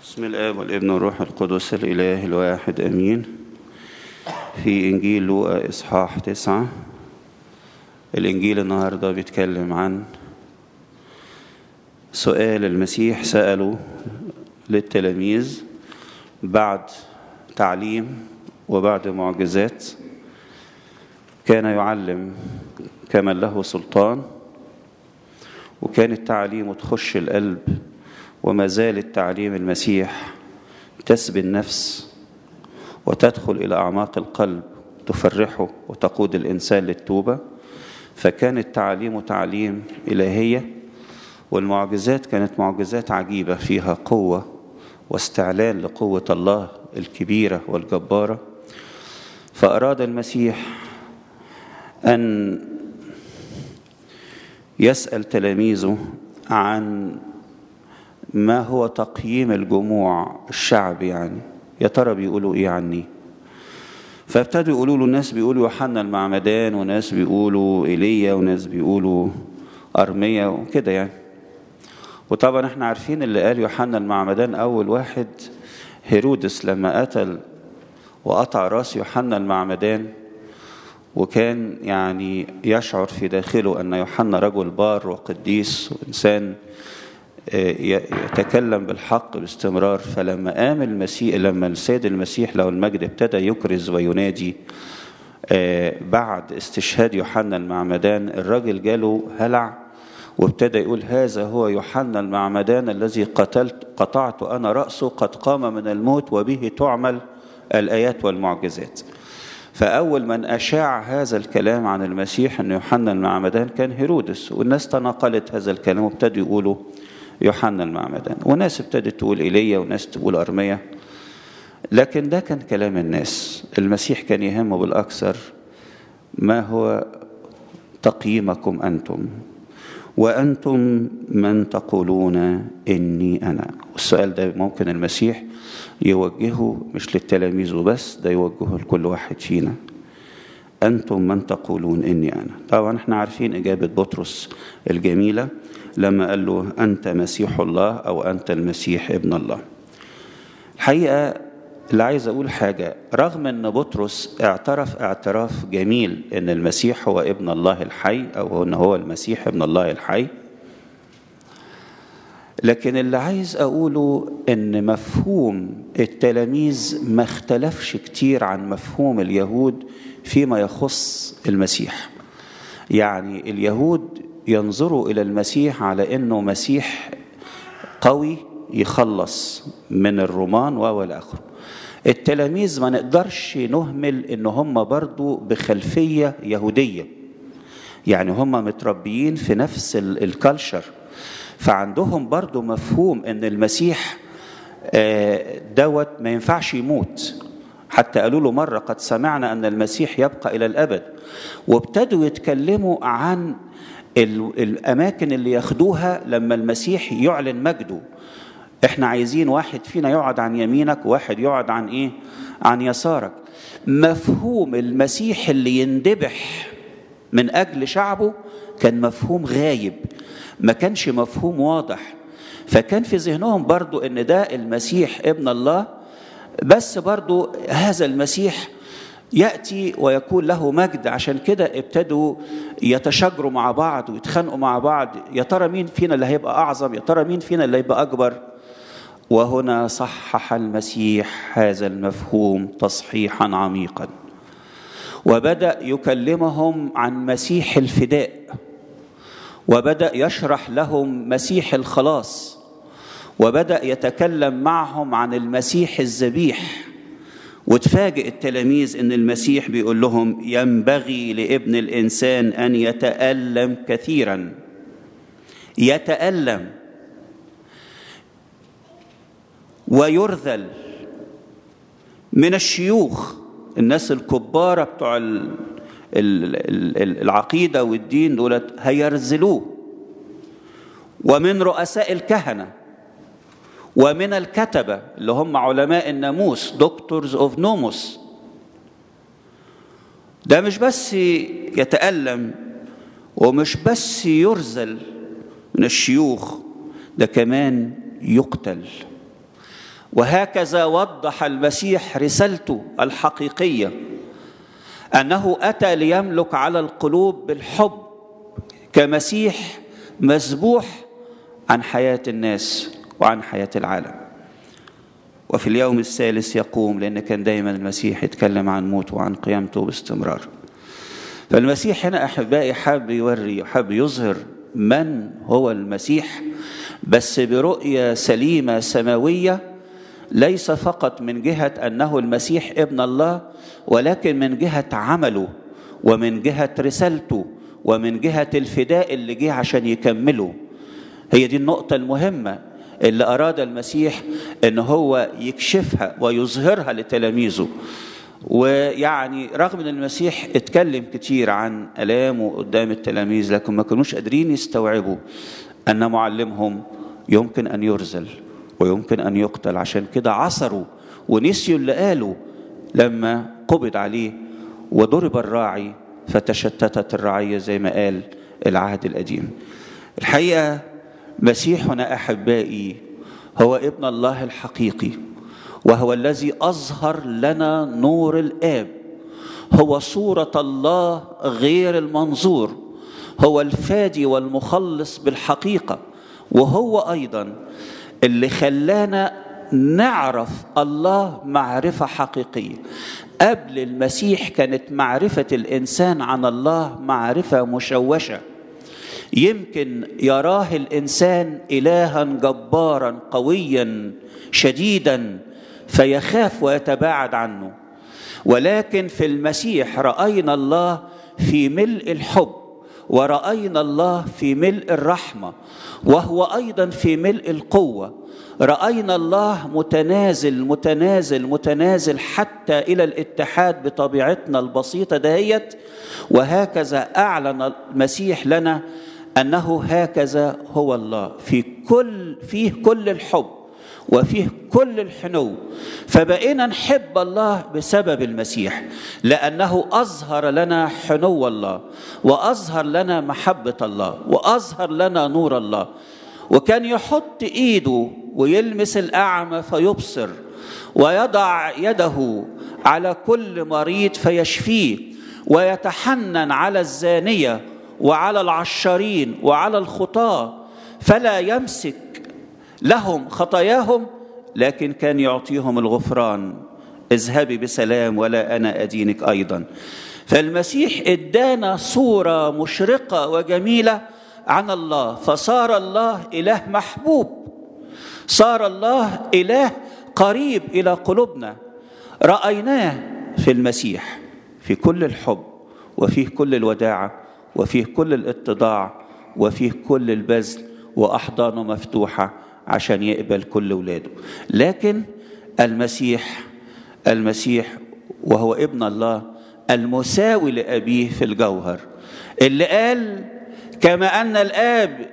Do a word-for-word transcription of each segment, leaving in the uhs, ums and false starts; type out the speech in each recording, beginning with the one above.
بسم الآب والابن والروح القدس الإله الواحد أمين. في إنجيل لوقا إصحاح تسعة. الإنجيل النهاردة بيتكلم عن سؤال المسيح سأله للتلاميذ بعد تعليم وبعد معجزات. كان يعلم كمن له سلطان، وكانت تعليمه تخش القلب، وما زالت تعليم المسيح تسبي النفس وتدخل إلى أعماق القلب، تفرحه وتقود الإنسان للتوبة. فكانت تعليمه تعليم إلهية، والمعجزات كانت معجزات عجيبة فيها قوة واستعلان لقوة الله الكبيرة والجبارة. فأراد المسيح أن يسأل تلاميذه عن ما هو تقييم الجموع الشعب، يعني يا ترى بيقولوا ايه عني. فابتدوا يقولوا له، الناس بيقولوا يوحنا المعمدان، وناس بيقولوا ايليا، وناس بيقولوا ارميا وكده يعني. وطبعا احنا عارفين اللي قال يوحنا المعمدان اول واحد هيرودس لما قتل وقطع راس يوحنا المعمدان، وكان يعني يشعر في داخله ان يوحنا رجل بار وقديس وانسان يتكلم بالحق باستمرار. فلما قام المسيح، لما السيد المسيح له المجد ابتدى يكرز وينادي بعد استشهاد يوحنا المعمدان، الراجل جاله هلع وابتدى يقول هذا هو يوحنا المعمدان الذي قتلت قطعت أنا رأسه، قد قام من الموت وبه تعمل الآيات والمعجزات. فأول من أشاع هذا الكلام عن المسيح أن يوحنا المعمدان كان هيرودس، والناس تناقلت هذا الكلام وابتدوا يقولوا يوحنا المعمدان، وناس ابتدت تقول إيليا وناس تقول أرميا. لكن ده كان كلام الناس. المسيح كان يهمه بالأكثر ما هو تقييمكم أنتم، وأنتم من تقولون إني أنا. والسؤال ده ممكن المسيح يوجهه مش للتلاميذ بس، ده يوجهه لكل واحد فينا. أنتم من تقولون إني أنا. طبعا احنا عارفين إجابة بطرس الجميلة لما قال له أنت مسيح الله، أو أنت المسيح ابن الله. الحقيقة اللي عايز أقول حاجة، رغم أن بطرس اعترف اعتراف جميل أن المسيح هو ابن الله الحي، أو أنه هو المسيح ابن الله الحي، لكن اللي عايز أقوله أن مفهوم التلاميذ ما اختلفش كتير عن مفهوم اليهود فيما يخص المسيح. يعني اليهود ينظروا إلى المسيح على أنه مسيح قوي يخلص من الرومان وإلى آخره. التلاميذ ما نقدرش نهمل أن هم برضو بخلفية يهودية، يعني هم متربيين في نفس الكالتشر، فعندهم برضو مفهوم أن المسيح دوت ما ينفعش يموت. حتى قالوا له مرة قد سمعنا أن المسيح يبقى إلى الأبد. وابتدوا يتكلموا عن الأماكن اللي ياخدوها لما المسيح يعلن مجده. احنا عايزين واحد فينا يقعد عن يمينك وواحد يقعد عن ايه؟ عن يسارك. مفهوم المسيح اللي يندبح من أجل شعبه كان مفهوم غايب، ما كانش مفهوم واضح. فكان في ذهنهم برضو ان ده المسيح ابن الله، بس برضو هذا المسيح يأتي ويكون له مجد. عشان كده ابتدوا يتشاجروا مع بعض ويتخانقوا مع بعض، يا ترى مين فينا اللي هيبقى أعظم، يا ترى مين فينا اللي هيبقى أكبر. وهنا صحح المسيح هذا المفهوم تصحيحا عميقا، وبدأ يكلمهم عن مسيح الفداء، وبدأ يشرح لهم مسيح الخلاص، وبدأ يتكلم معهم عن المسيح الذبيح. وتفاجئ التلاميذ ان المسيح بيقول لهم ينبغي لابن الانسان ان يتألم كثيرا. يتألم ويرذل من الشيوخ، الناس الكبار بتوع العقيدة والدين دولت هيرذلوه، ومن رؤساء الكهنة، ومن الكتبة اللي هم علماء الناموس دكتورز اوف نوموس. ده مش بس يتألم ومش بس يرذل من الشيوخ، ده كمان يقتل. وهكذا وضح المسيح رسالته الحقيقية، أنه أتى ليملك على القلوب بالحب كمسيح مذبوح عن حياة الناس وعن حياة العالم. وفي اليوم الثالث يقوم، لأن كان دايما المسيح يتكلم عن موته وعن قيامته باستمرار. فالمسيح هنا أحبائي حاب يوري، حاب يظهر من هو المسيح، بس برؤية سليمة سماوية، ليس فقط من جهة أنه المسيح ابن الله، ولكن من جهة عمله ومن جهة رسالته ومن جهة الفداء اللي جه عشان يكمله. هي دي النقطة المهمة اللي أراد المسيح أن هو يكشفها ويظهرها لتلاميذه. ويعني رغم أن المسيح اتكلم كتير عن ألامه قدام التلاميذ، لكن ما كانوش قادرين يستوعبوا أن معلمهم يمكن أن يرزل ويمكن أن يقتل. عشان كده عصروا ونسيوا اللي قالوا لما قبض عليه وضرب الراعي فتشتتت الرعية، زي ما قال العهد القديم. الحقيقة مسيحنا أحبائي هو ابن الله الحقيقي، وهو الذي أظهر لنا نور الآب، هو صورة الله غير المنظور، هو الفادي والمخلص بالحقيقة، وهو أيضا اللي خلانا نعرف الله معرفة حقيقية. قبل المسيح كانت معرفة الإنسان عن الله معرفة مشوشة، يمكن يراه الإنسان إلها جبارا قويا شديدا فيخاف ويتباعد عنه. ولكن في المسيح رأينا الله في ملء الحب، ورأينا الله في ملء الرحمة، وهو أيضا في ملء القوة. رأينا الله متنازل متنازل متنازل حتى إلى الاتحاد بطبيعتنا البسيطة دهيت. وهكذا أعلن المسيح لنا أنه هكذا هو الله، في كل فيه كل الحب وفيه كل الحنو. فبقينا نحب الله بسبب المسيح، لأنه أظهر لنا حنو الله، وأظهر لنا محبة الله، وأظهر لنا نور الله. وكان يحط إيده ويلمس الأعمى فيبصر، ويضع يده على كل مريض فيشفيه، ويتحنن على الزانية وعلى العشارين وعلى الخطاة، فلا يمسك لهم خطاياهم، لكن كان يعطيهم الغفران. اذهبي بسلام ولا أنا أدينك أيضا. فالمسيح ادانا صورة مشرقة وجميلة عن الله، فصار الله إله محبوب، صار الله إله قريب إلى قلوبنا. رأيناه في المسيح في كل الحب، وفيه كل الوداعة، وفيه كل الاتضاع، وفيه كل البذل، وأحضانه مفتوحة عشان يقبل كل ولاده. لكن المسيح المسيح وهو ابن الله المساوي لأبيه في الجوهر، اللي قال كما أن الآب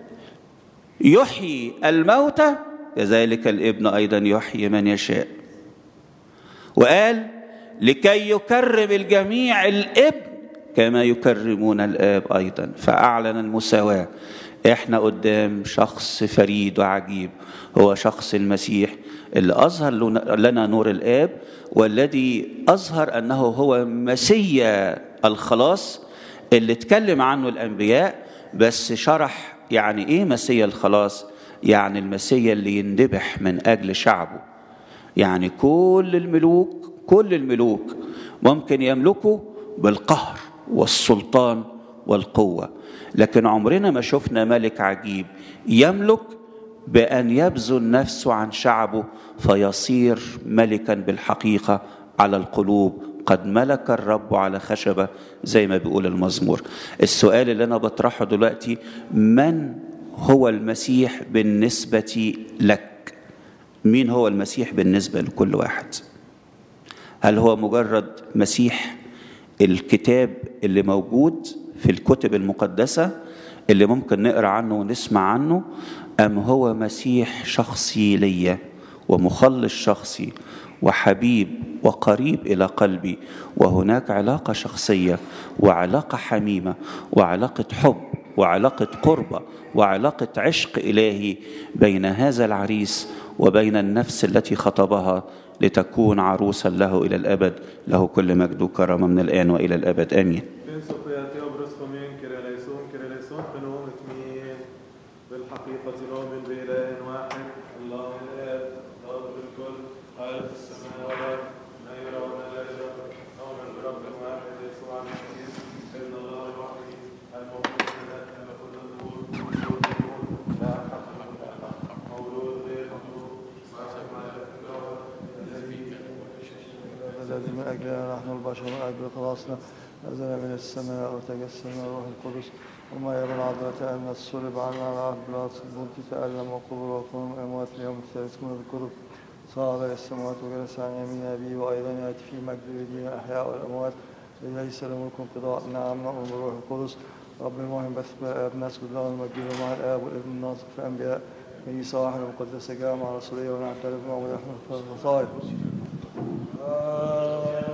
يحيي الموتى كذلك الابن أيضا يحيي من يشاء. وقال لكي يكرم الجميع الابن كما يكرمون الآب أيضا. فأعلن المساواة. احنا قدام شخص فريد وعجيب، هو شخص المسيح اللي أظهر لنا نور الآب، والذي أظهر أنه هو مسيا الخلاص اللي اتكلم عنه الأنبياء، بس شرح يعني إيه مسيا الخلاص. يعني المسيا اللي يندبح من أجل شعبه. يعني كل الملوك كل الملوك ممكن يملكوا بالقهر والسلطان والقوة، لكن عمرنا ما شفنا ملك عجيب يملك بأن يبذل نفسه عن شعبه فيصير ملكا بالحقيقة على القلوب. قد ملك الرب على خشبة زي ما بيقول المزمور. السؤال اللي أنا بطرحه دلوقتي، من هو المسيح بالنسبة لك؟ مين هو المسيح بالنسبة لكل واحد؟ هل هو مجرد مسيح الكتاب اللي موجود في الكتب المقدسة اللي ممكن نقرأ عنه ونسمع عنه، أم هو مسيح شخصي ليا ومخلص شخصي وحبيب وقريب إلى قلبي، وهناك علاقة شخصية وعلاقة حميمة وعلاقة حب وعلاقة قربة وعلاقة عشق إلهي بين هذا العريس وبين النفس التي خطبها لتكون عروسا له إلى الأبد. له كل مجد وكرامة من الآن وإلى الأبد آمين. بالحقيقة نؤمن بإله واحد الله الآب ضابط الكل خالق السماء والأرض لا يرى ولا لا يرى نؤمن برب واحد يسوع المسيح ابن الله الوحيد المولود من الآب كل الظهور مولود النور لا حق ولا حق مولود غير مخلوق مع الجوهر الذي الذي من أجلنا نحن البشر من أجل خلاصنا نزل من السماء وتجسم الروح القدس وما يرى العذراء أن الصلب عنا على عهد بلاطس البنت تألم وقبر وقوم من الأموات اليوم الثالث من الكرب صعد إلى السماوات وجلس عن يمين أبيه وأيضا يأتي في مجد الذين الأحياء والأموات ليس له ملك انقضاء. نعم نؤمن بالروح القدس رب المهم بث بالآب نسجد له ونمجده مع الآب والابن الناطق في الأنبياء كنيسة واحدة مقدسة جامعة رسولية ونعترف معه ونحن في الخطايا.